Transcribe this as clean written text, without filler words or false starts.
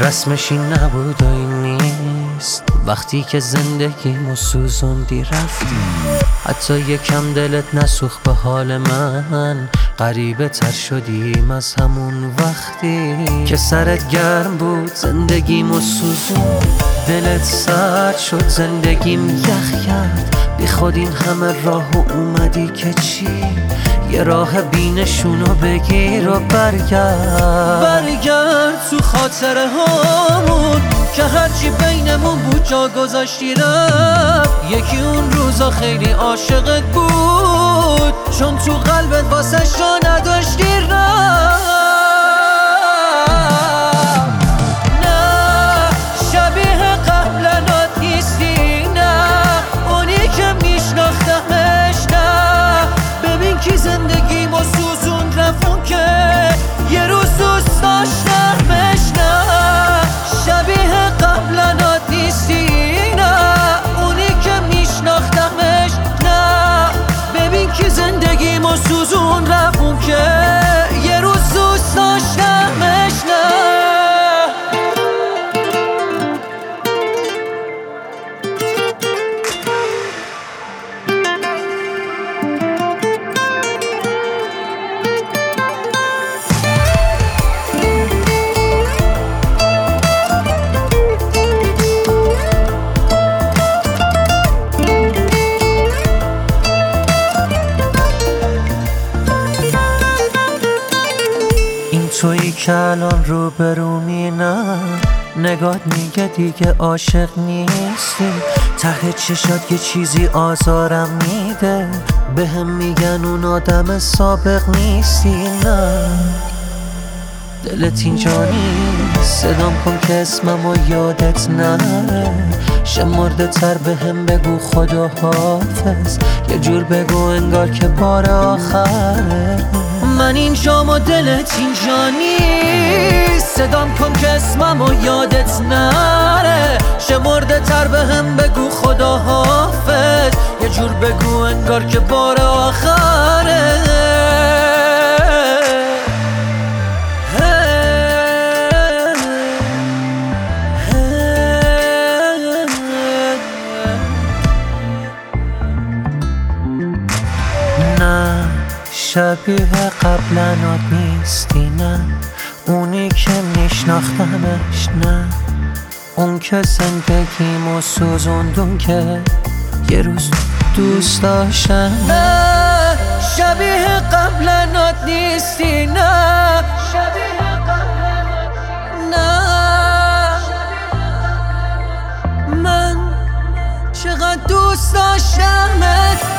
رسمش این نبود و این نیست. وقتی که زندگیمو سوزوندی رفتی، حتی یکم دلت نسوخت به حال من. غریبه تر شدیم از همون وقتی که سرت گرم بود زندگیمو سوزون. دلت سرد شد زندگیم یخ کرد، بی خود این همه راهو اومدی که چی؟ یه راه بینشونو بگیر و برگرد تو خاطره هامون که هرچی بینمون بود جا گذاشتی رفت. یکی اون روزا خیلی عاشقت بود، چون تو قلبت واسه جا نداشتی رفت. نه شبیه قبلنات نیستی، نه اونی که میشناختمش. نه ببین کی زندگیمو سوزون رفون که یه روز دوست داشتمش. نه شبیه قبلنات نیستی، نه اونی که میشناختمش. نه ببین کی زندگیمو سوزون رفون که یه روز دوست داشتمش. نه تویی که الان روبرومی، نه نگات میگه دیگه عاشق نیستی. ته چشات یه چیزی آزارم میده، بهم میگن اون آدم سابق نیستی. نه دلت اینجا نیست، صدام کن که اسممو یادت نره. شمرده تر بهم بگو خدا حافظ، یه جور بگو انگار که بار آخره. من اینجام و دلت اینجا نیست، صدام کن که اسممو یادت نره. شمرده تر بهم بگو خدا حافظ، یه جور بگو انگار که بار آخره. نه شبیه قبلنات نیستی، نه اونی که میشناختمش. نه اون که زندگیمو سوزوندون که یه روز دوست داشتم. نه شبیه قبلنات نیستی، نه شبیه قبلنات. نه من چقدر دوست داشتمت.